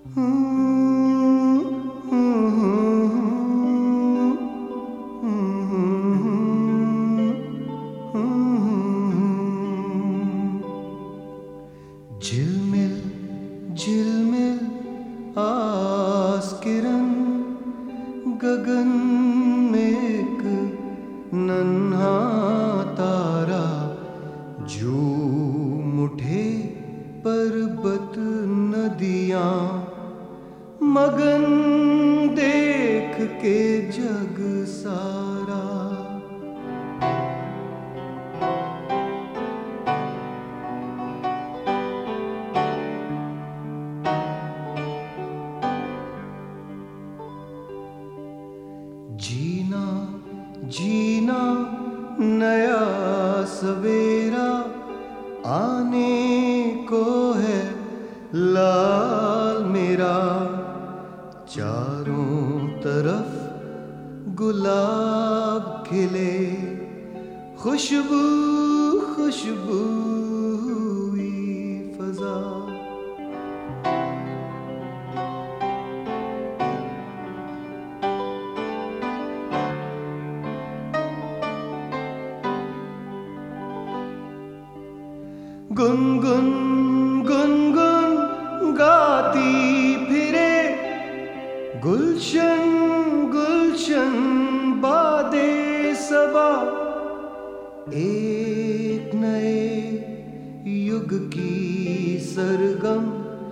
झिलमिल झिलमिल आस्किरन गगन में एक नन्हा तारा झूम उठे पर्वत नदियां मगन देख के जग सारा। जीना जीना नया सवेरा आने को है लाल मेरा, चारों तरफ गुलाब खिले खुशबू खुशबू हुई फजा। गुनगुन गुनगुन गाती फिरे गुलशन गुलशन बादे सबा, एक नए युग की सरगम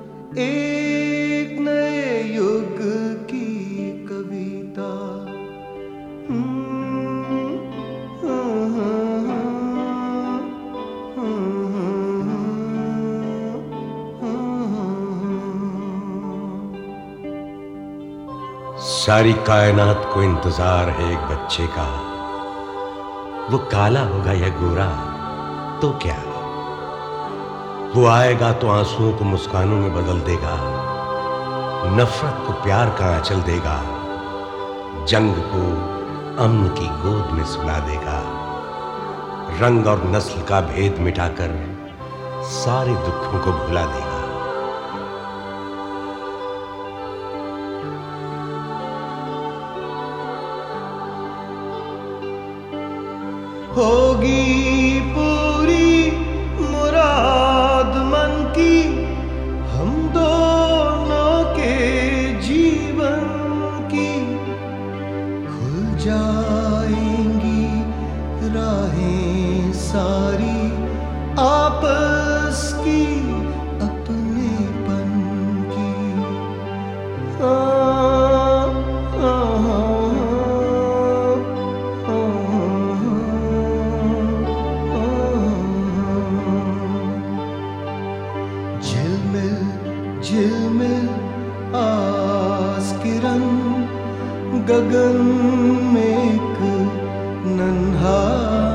एक नए युग की कविता। सारी कायनात को इंतजार है एक बच्चे का, वो काला होगा या गोरा तो क्या, वो आएगा तो आंसुओं को मुस्कानों में बदल देगा, नफरत को प्यार का आंचल देगा, जंग को अमन की गोद में सुला देगा, रंग और नस्ल का भेद मिटाकर सारे दुखों को भुला देगा। होगी पूरी मुराद मन की हम दोनों के जीवन की, खुल जाएंगी राहें सारी आपस की अपनेपन की। झिलमिल आस्किरन गगन में एक नन्हा